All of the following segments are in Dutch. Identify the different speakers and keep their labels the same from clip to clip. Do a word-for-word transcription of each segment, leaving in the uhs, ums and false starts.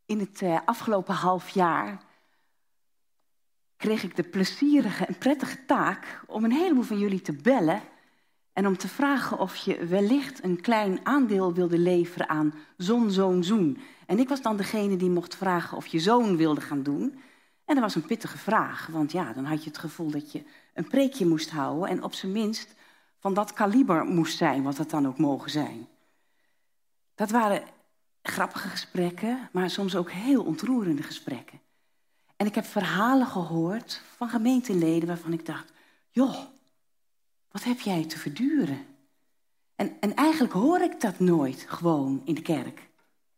Speaker 1: In het uh, afgelopen half jaar kreeg ik de plezierige en prettige taak om een heleboel van jullie te bellen en om te vragen of je wellicht een klein aandeel wilde leveren aan Zon, Zoon, Zoen. En ik was dan degene die mocht vragen of je zoon wilde gaan doen. En dat was een pittige vraag, want ja, dan had je het gevoel dat je een preekje moest houden en op zijn minst van dat kaliber moest zijn, wat dat dan ook mogen zijn. Dat waren grappige gesprekken, maar soms ook heel ontroerende gesprekken. En ik heb verhalen gehoord van gemeenteleden waarvan ik dacht, joh, wat heb jij te verduren? En, en eigenlijk hoor ik dat nooit gewoon in de kerk.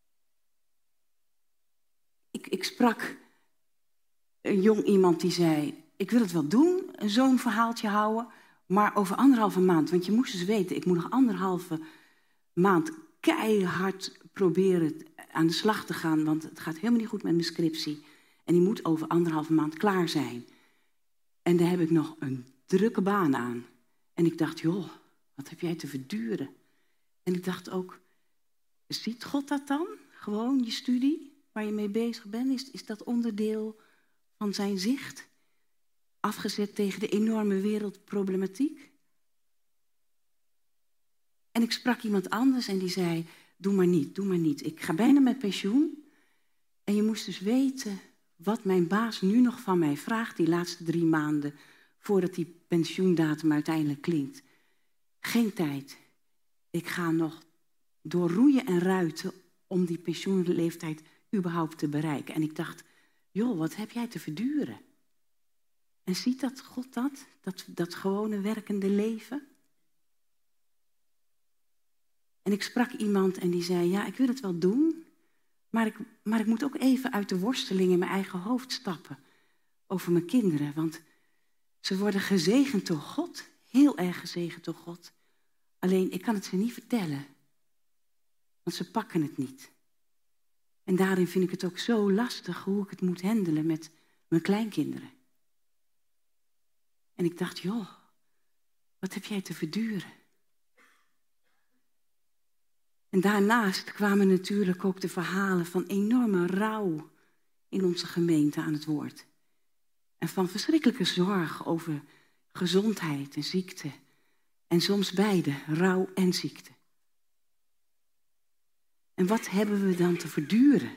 Speaker 1: Ik, ik sprak een jong iemand die zei, ik wil het wel doen, zo'n verhaaltje houden, maar over anderhalve maand. Want je moest dus weten, ik moet nog anderhalve maand keihard proberen aan de slag te gaan, want het gaat helemaal niet goed met mijn scriptie. En die moet over anderhalve maand klaar zijn. En daar heb ik nog een drukke baan aan. En ik dacht, joh, wat heb jij te verduren? En ik dacht ook, ziet God dat dan? Gewoon je studie, waar je mee bezig bent, is, is dat onderdeel van zijn zicht? Afgezet tegen de enorme wereldproblematiek? En ik sprak iemand anders en die zei, doe maar niet, doe maar niet. Ik ga bijna met pensioen. En je moest dus weten wat mijn baas nu nog van mij vraagt, die laatste drie maanden, voordat die pensioendatum uiteindelijk klinkt. Geen tijd. Ik ga nog door roeien en ruiten om die pensioenleeftijd überhaupt te bereiken. En ik dacht, joh, wat heb jij te verduren? En ziet dat God dat? Dat, dat gewone werkende leven? En ik sprak iemand en die zei, ja, ik wil het wel doen, maar ik, maar ik moet ook even uit de worsteling in mijn eigen hoofd stappen over mijn kinderen. Want ze worden gezegend door God, heel erg gezegend door God. Alleen, ik kan het ze niet vertellen, want ze pakken het niet. En daarin vind ik het ook zo lastig hoe ik het moet handelen met mijn kleinkinderen. En ik dacht, joh, wat heb jij te verduren? En daarnaast kwamen natuurlijk ook de verhalen van enorme rouw in onze gemeente aan het woord. En van verschrikkelijke zorg over gezondheid en ziekte. En soms beide, rouw en ziekte. En wat hebben we dan te verduren?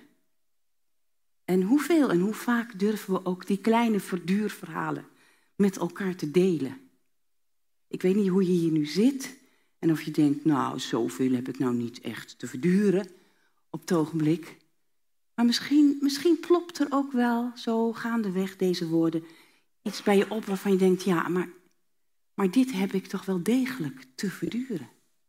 Speaker 1: En hoeveel en hoe vaak durven we ook die kleine verduurverhalen met elkaar te delen? Ik weet niet hoe je hier nu zit en of je denkt, nou, zoveel heb ik nou niet echt te verduren op het ogenblik. Maar misschien, misschien plopt er ook wel zo gaandeweg deze woorden iets bij je op waarvan je denkt, ja, maar, maar dit heb ik toch wel degelijk te verduren.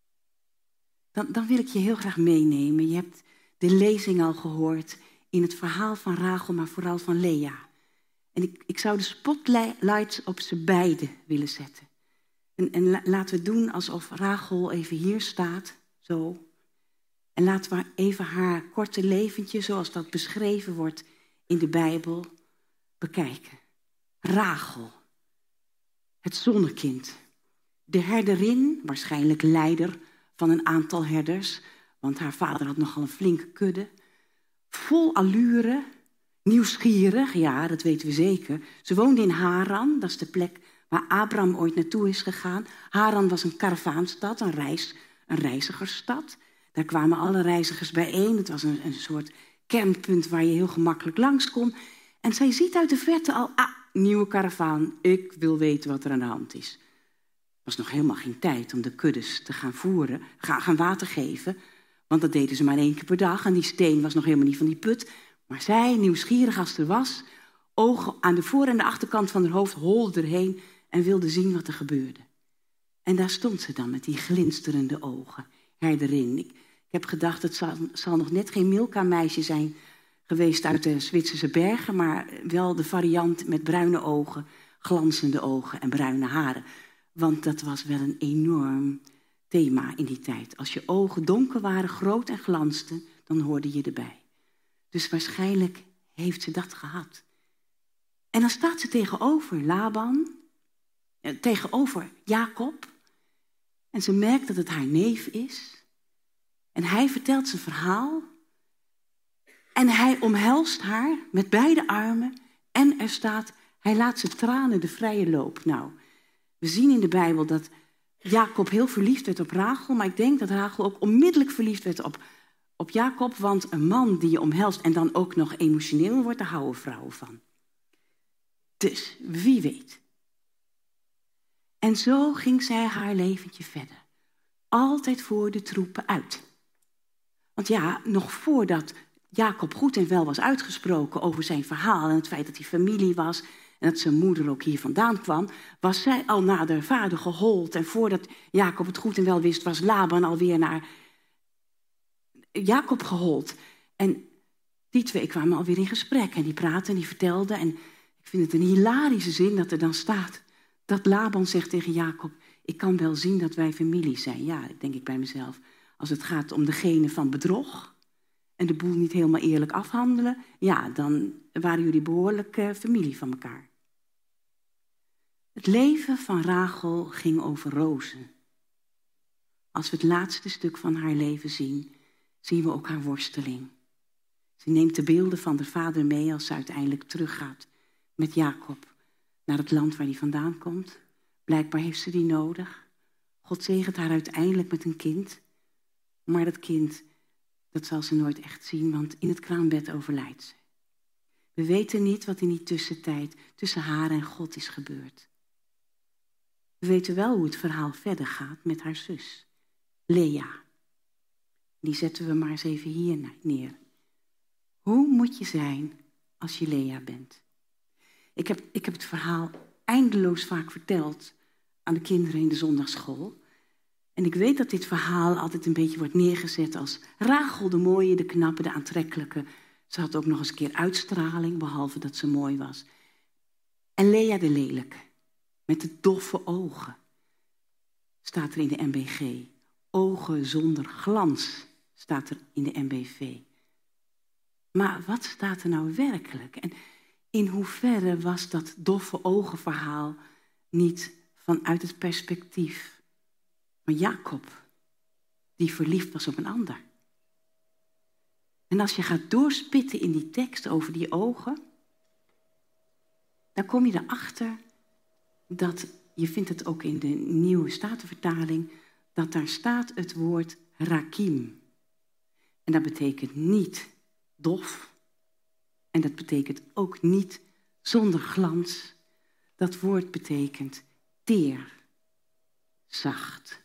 Speaker 1: Dan, dan wil ik je heel graag meenemen. Je hebt de lezing al gehoord in het verhaal van Rachel, maar vooral van Lea. En ik, ik zou de spotlights op ze beiden willen zetten. En, en la, laten we doen alsof Rachel even hier staat, zo. En laten we even haar korte leventje, zoals dat beschreven wordt in de Bijbel, bekijken. Rachel, het zonnekind. De herderin, waarschijnlijk leider van een aantal herders, want haar vader had nogal een flinke kudde. Vol allure, nieuwsgierig, ja, dat weten we zeker. Ze woonde in Haran, dat is de plek waar Abraham ooit naartoe is gegaan. Haran was een karavaanstad, een, reis, een reizigersstad. Daar kwamen alle reizigers bijeen. Het was een, een soort kernpunt waar je heel gemakkelijk langs kon. En zij ziet uit de verte al, ah, nieuwe karavaan. Ik wil weten wat er aan de hand is. Er was nog helemaal geen tijd om de kuddes te gaan voeren, gaan, gaan water geven. Want dat deden ze maar één keer per dag. En die steen was nog helemaal niet van die put. Maar zij, nieuwsgierig als er was, ogen aan de voor- en de achterkant van haar hoofd, holde erheen en wilde zien wat er gebeurde. En daar stond ze dan met die glinsterende ogen, herderin. Ik, ik heb gedacht, het zal, zal nog net geen Milka-meisje zijn geweest uit de Zwitserse bergen, maar wel de variant met bruine ogen, glanzende ogen en bruine haren. Want dat was wel een enorm thema in die tijd. Als je ogen donker waren, groot en glansten, dan hoorde je erbij. Dus waarschijnlijk heeft ze dat gehad. En dan staat ze tegenover Laban, tegenover Jacob. En ze merkt dat het haar neef is. En hij vertelt zijn verhaal. En hij omhelst haar met beide armen. En er staat, hij laat zijn tranen de vrije loop. Nou, we zien in de Bijbel dat Jacob heel verliefd werd op Rachel. Maar ik denk dat Rachel ook onmiddellijk verliefd werd op, op Jacob. Want een man die je omhelst en dan ook nog emotioneel wordt, daar houden vrouwen van. Dus, wie weet. En zo ging zij haar leventje verder. Altijd voor de troepen uit. Want ja, nog voordat Jacob goed en wel was uitgesproken over zijn verhaal en het feit dat hij familie was en dat zijn moeder ook hier vandaan kwam, was zij al naar haar vader gehold. En voordat Jacob het goed en wel wist, was Laban alweer naar Jacob gehold. En die twee kwamen alweer in gesprek en die praten en die vertelden. En ik vind het een hilarische zin dat er dan staat dat Laban zegt tegen Jacob, ik kan wel zien dat wij familie zijn. Ja, denk ik bij mezelf. Als het gaat om degene van bedrog en de boel niet helemaal eerlijk afhandelen, ja, dan waren jullie behoorlijk uh, familie van elkaar. Het leven van Rachel ging over rozen. Als we het laatste stuk van haar leven zien, zien we ook haar worsteling. Ze neemt de beelden van de vader mee als ze uiteindelijk teruggaat met Jacob naar het land waar hij vandaan komt. Blijkbaar heeft ze die nodig. God zegent haar uiteindelijk met een kind. Maar dat kind, dat zal ze nooit echt zien, want in het kraambed overlijdt ze. We weten niet wat in die tussentijd tussen haar en God is gebeurd. We weten wel hoe het verhaal verder gaat met haar zus, Lea. Die zetten we maar eens even hier neer. Hoe moet je zijn als je Lea bent? Ik heb, ik heb het verhaal eindeloos vaak verteld aan de kinderen in de zondagsschool. En ik weet dat dit verhaal altijd een beetje wordt neergezet als Rachel de mooie, de knappe, de aantrekkelijke. Ze had ook nog eens een keer uitstraling, behalve dat ze mooi was. En Lea de lelijke, met de doffe ogen. Staat er in de M B G. Ogen zonder glans, staat er in de M B V. Maar wat staat er nou werkelijk? En in hoeverre was dat doffe ogenverhaal niet vanuit het perspectief van Jacob, die verliefd was op een ander? En als je gaat doorspitten in die tekst over die ogen, dan kom je erachter dat, je vindt het ook in de Nieuwe Statenvertaling, dat daar staat het woord rakim. En dat betekent niet dof. En dat betekent ook niet zonder glans. Dat woord betekent teer, zacht.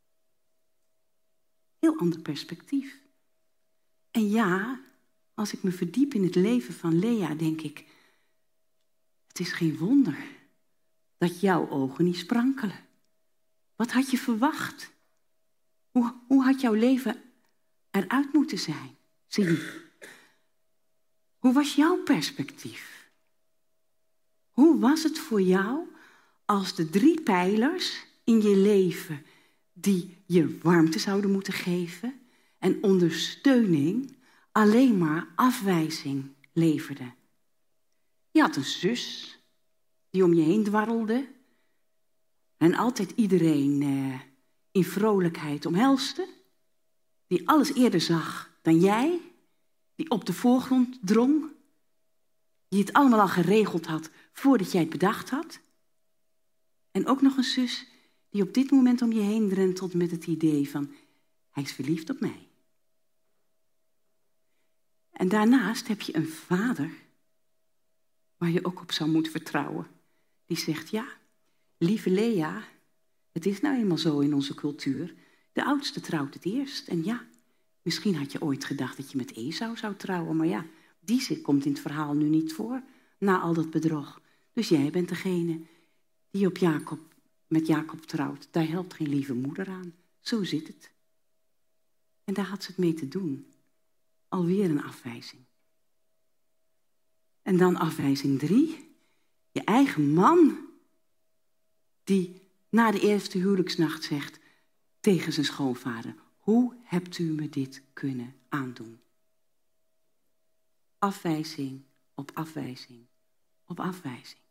Speaker 1: Heel ander perspectief. En ja, als ik me verdiep in het leven van Lea, denk ik, het is geen wonder dat jouw ogen niet sprankelen. Wat had je verwacht? Hoe, hoe had jouw leven eruit moeten zijn? Zien? Hoe was jouw perspectief? Hoe was het voor jou als de drie pijlers in je leven die je warmte zouden moeten geven en ondersteuning alleen maar afwijzing leverden? Je had een zus die om je heen dwarrelde en altijd iedereen eh, in vrolijkheid omhelste, die alles eerder zag dan jij, die op de voorgrond drong, die het allemaal al geregeld had voordat jij het bedacht had. En ook nog een zus die op dit moment om je heen drentelt met het idee van, hij is verliefd op mij. En daarnaast heb je een vader waar je ook op zou moeten vertrouwen. Die zegt, ja, lieve Lea, het is nou eenmaal zo in onze cultuur. De oudste trouwt het eerst. En ja, misschien had je ooit gedacht dat je met Esau zou trouwen. Maar ja, die zin komt in het verhaal nu niet voor, na al dat bedrog. Dus jij bent degene die op Jacob, met Jacob trouwt. Daar helpt geen lieve moeder aan. Zo zit het. En daar had ze het mee te doen. Alweer een afwijzing. En dan afwijzing drie. Je eigen man, die na de eerste huwelijksnacht zegt tegen zijn schoonvader, hoe hebt u me dit kunnen aandoen? Afwijzing op afwijzing op afwijzing.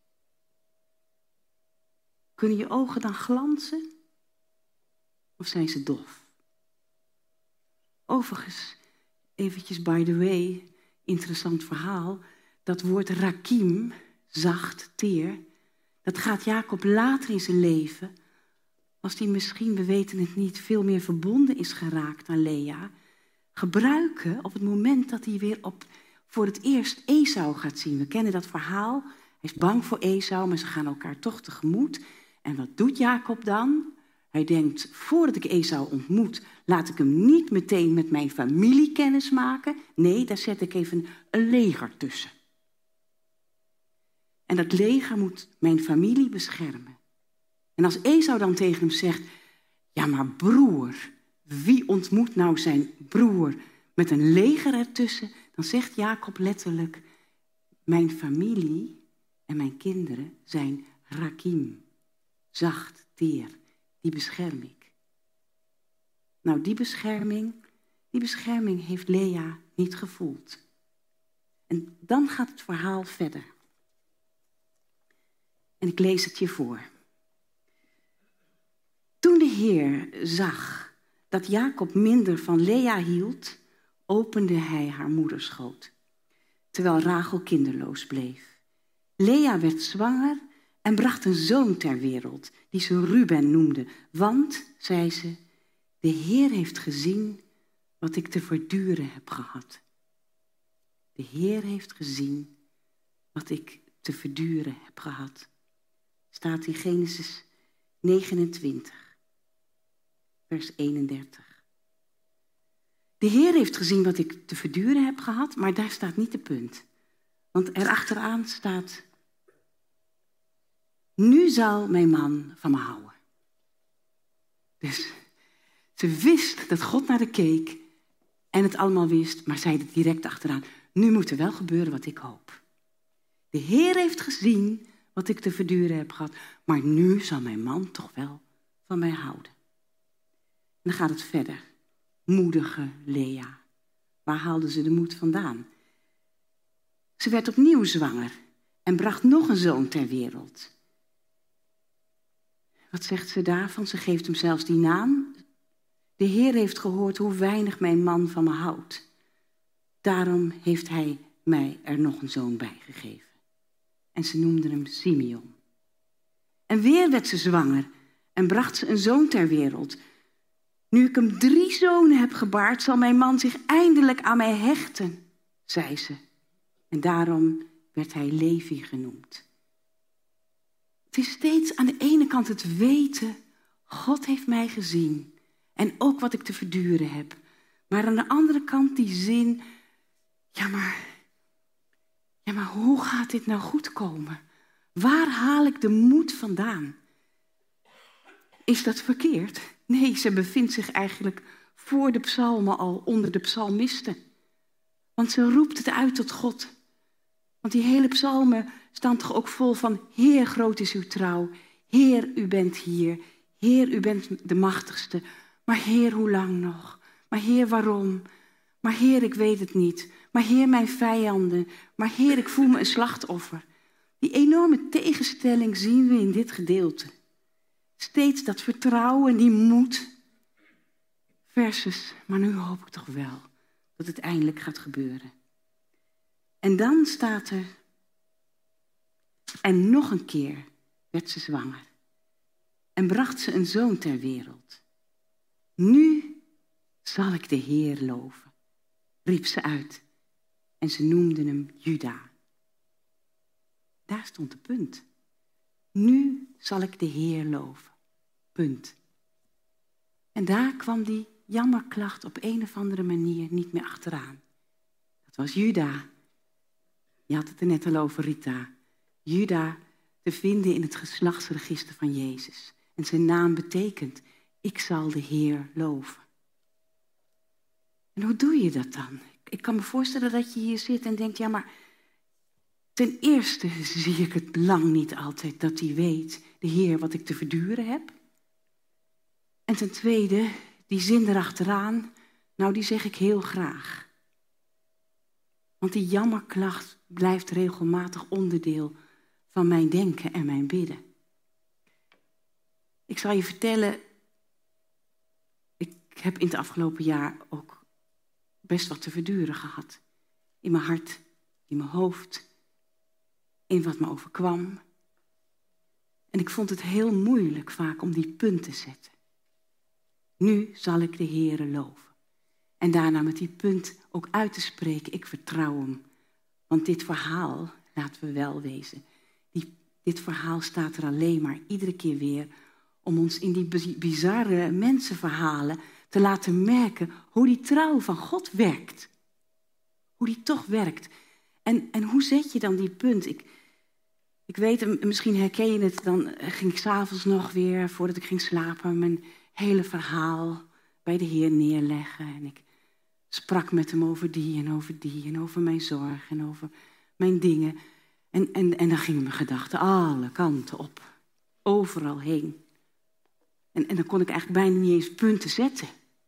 Speaker 1: Kunnen je ogen dan glanzen? Of zijn ze dof? Overigens, eventjes by the way, interessant verhaal. Dat woord rakiem, zacht, teer, dat gaat Jacob later in zijn leven, als hij misschien, we weten het niet, veel meer verbonden is geraakt aan Lea, gebruiken op het moment dat hij weer op, voor het eerst Esau gaat zien. We kennen dat verhaal. Hij is bang voor Esau, maar ze gaan elkaar toch tegemoet. En wat doet Jacob dan? Hij denkt, voordat ik Esau ontmoet, laat ik hem niet meteen met mijn familie kennismaken. Nee, daar zet ik even een leger tussen. En dat leger moet mijn familie beschermen. En als Esau dan tegen hem zegt, ja maar broer, wie ontmoet nou zijn broer met een leger ertussen? Dan zegt Jacob letterlijk, mijn familie en mijn kinderen zijn rakiem, zacht, teer, die bescherm ik. Nou, die bescherming, die bescherming heeft Lea niet gevoeld. En dan gaat het verhaal verder. En ik lees het je voor. Toen de Heer zag dat Jacob minder van Lea hield, opende hij haar moederschoot, terwijl Rachel kinderloos bleef. Lea werd zwanger en bracht een zoon ter wereld, die ze Ruben noemde. Want, zei ze, de Heer heeft gezien wat ik te verduren heb gehad. De Heer heeft gezien wat ik te verduren heb gehad. Staat in Genesis negenentwintig, vers eenendertig. De Heer heeft gezien wat ik te verduren heb gehad, maar daar staat niet de punt. Want erachteraan staat, nu zal mijn man van me houden. Dus ze wist dat God naar haar keek en het allemaal wist, maar zei er direct achteraan, nu moet er wel gebeuren wat ik hoop. De Heer heeft gezien wat ik te verduren heb gehad, maar nu zal mijn man toch wel van mij houden. En dan gaat het verder. Moedige Lea. Waar haalde ze de moed vandaan? Ze werd opnieuw zwanger en bracht nog een zoon ter wereld. Wat zegt ze daarvan? Ze geeft hem zelfs die naam. De Heer heeft gehoord hoe weinig mijn man van me houdt. Daarom heeft hij mij er nog een zoon bij gegeven. En ze noemden hem Simeon. En weer werd ze zwanger en bracht ze een zoon ter wereld. Nu ik hem drie zonen heb gebaard, zal mijn man zich eindelijk aan mij hechten, zei ze. En daarom werd hij Levi genoemd. Het is steeds aan de ene kant het weten, God heeft mij gezien. En ook wat ik te verduren heb. Maar aan de andere kant die zin, ja maar, ja maar hoe gaat dit nou goed komen? Waar haal ik de moed vandaan? Is dat verkeerd? Nee, ze bevindt zich eigenlijk voor de psalmen al onder de psalmisten. Want ze roept het uit tot God. Want die hele psalmen staan toch ook vol van, Heer, groot is uw trouw. Heer, u bent hier. Heer, u bent de machtigste. Maar Heer, hoe lang nog? Maar Heer, waarom? Maar Heer, ik weet het niet. Maar Heer, mijn vijanden. Maar Heer, ik voel me een slachtoffer. Die enorme tegenstelling zien we in dit gedeelte. Steeds dat vertrouwen, die moed. Versus, maar nu hoop ik toch wel dat het eindelijk gaat gebeuren. En dan staat er, en nog een keer werd ze zwanger. En bracht ze een zoon ter wereld. Nu zal ik de Heer loven, riep ze uit. En ze noemden hem Juda. Daar stond de punt. Nu zal ik de Heer loven. Punt. En daar kwam die jammerklacht op een of andere manier niet meer achteraan. Dat was Juda. Je had het er net al over, Rita. Juda te vinden in het geslachtsregister van Jezus. En zijn naam betekent, ik zal de Heer loven. En hoe doe je dat dan? Ik kan me voorstellen dat je hier zit en denkt, ja maar ten eerste zie ik het lang niet altijd dat hij weet, de Heer, wat ik te verduren heb. En ten tweede, die zin erachteraan, nou die zeg ik heel graag. Want die jammerklacht blijft regelmatig onderdeel van mijn denken en mijn bidden. Ik zal je vertellen, ik heb in het afgelopen jaar ook best wat te verduren gehad. in mijn hart, in mijn hoofd, in wat me overkwam. En ik vond het heel moeilijk vaak om die punt te zetten. Nu zal ik de Heere loven. En daarna met die punt ook uit te spreken, ik vertrouw hem. Want dit verhaal, laten we wel wezen, die, dit verhaal staat er alleen maar iedere keer weer om ons in die bizarre mensenverhalen te laten merken hoe die trouw van God werkt. Hoe die toch werkt. En, en hoe zet je dan die punt? Ik, ik weet, misschien herken je het, dan ging ik 's avonds nog weer, voordat ik ging slapen, mijn hele verhaal bij de Heer neerleggen. En ik sprak met hem over die en over die en over mijn zorg en over mijn dingen. En, en, en dan gingen mijn gedachten alle kanten op. Overal heen. En, en dan kon ik eigenlijk bijna niet eens punten zetten.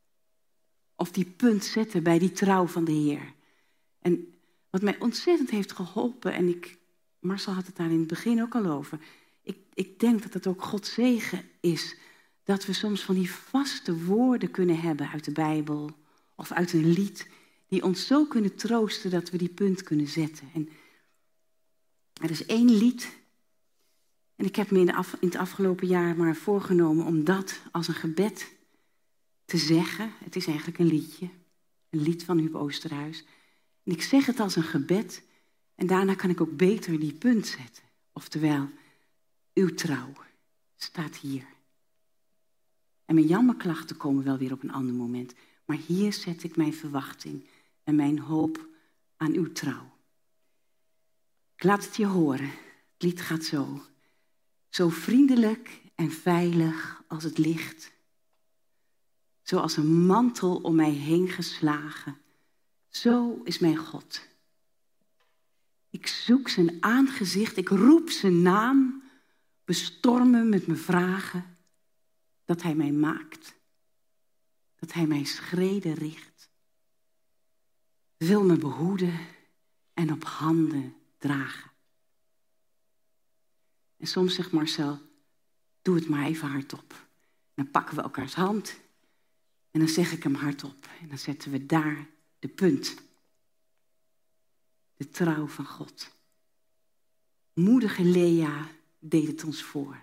Speaker 1: Of die punt zetten bij die trouw van de Heer. En wat mij ontzettend heeft geholpen, en ik, Marcel had het daar in het begin ook al over. Ik, ik denk dat het ook Gods zegen is. Dat we soms van die vaste woorden kunnen hebben uit de Bijbel. Of uit een lied. Die ons zo kunnen troosten dat we die punt kunnen zetten. En er is één lied. En ik heb me in, de af, in het afgelopen jaar maar voorgenomen om dat als een gebed te zeggen. Het is eigenlijk een liedje. Een lied van Huub Oosterhuis. En ik zeg het als een gebed. En daarna kan ik ook beter die punt zetten. Oftewel, uw trouw staat hier. En mijn jammerklachten komen wel weer op een ander moment. Maar hier zet ik mijn verwachting en mijn hoop aan uw trouw. Ik laat het je horen. Het lied gaat zo. Zo vriendelijk en veilig als het licht. Zoals een mantel om mij heen geslagen. Zo is mijn God. Ik zoek zijn aangezicht, ik roep zijn naam. Bestorm hem met mijn vragen. Dat hij mij maakt. Dat hij mijn schreden richt. Wil me behoeden en op handen dragen. En soms zegt Marcel, doe het maar even hardop. Dan pakken we elkaars hand en dan zeg ik hem hardop. En dan zetten we daar de punt. De trouw van God. Moedige Lea deed het ons voor.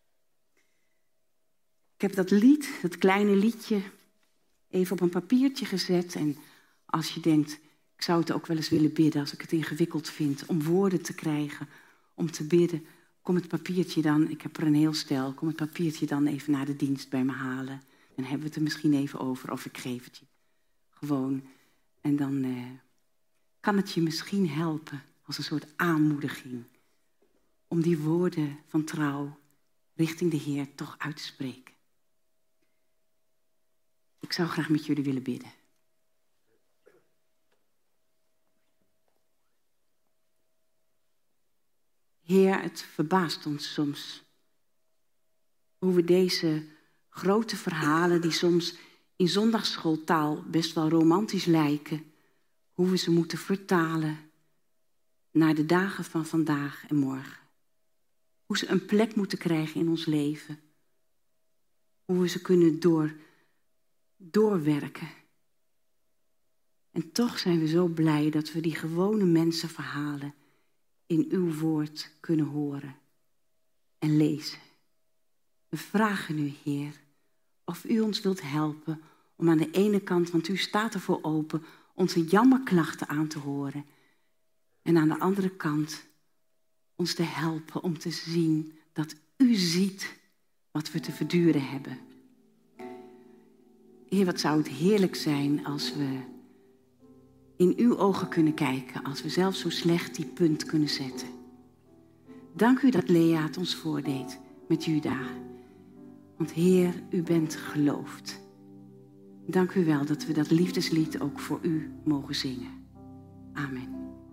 Speaker 1: Ik heb dat lied, dat kleine liedje, even op een papiertje gezet. En als je denkt, ik zou het ook wel eens willen bidden als ik het ingewikkeld vind om woorden te krijgen, om te bidden. Kom het papiertje dan, ik heb er een heel stel, kom het papiertje dan even naar de dienst bij me halen. Dan hebben we het er misschien even over of ik geef het je gewoon. En dan eh, kan het je misschien helpen als een soort aanmoediging om die woorden van trouw richting de Heer toch uit te spreken. Ik zou graag met jullie willen bidden. Heer, het verbaast ons soms hoe we deze grote verhalen die soms in zondagsschooltaal best wel romantisch lijken, hoe we ze moeten vertalen naar de dagen van vandaag en morgen. Hoe ze een plek moeten krijgen in ons leven. Hoe we ze kunnen door, doorwerken. En toch zijn we zo blij dat we die gewone mensenverhalen in uw woord kunnen horen en lezen. We vragen u, Heer, of u ons wilt helpen om aan de ene kant, want u staat ervoor open, onze jammerklachten aan te horen. En aan de andere kant ons te helpen om te zien dat u ziet wat we te verduren hebben. Heer, wat zou het heerlijk zijn als we in uw ogen kunnen kijken, als we zelf zo slecht die punt kunnen zetten. Dank u dat Lea het ons voordeed met Juda. Want Heer, u bent geloofd. Dank u wel dat we dat liefdeslied ook voor u mogen zingen. Amen.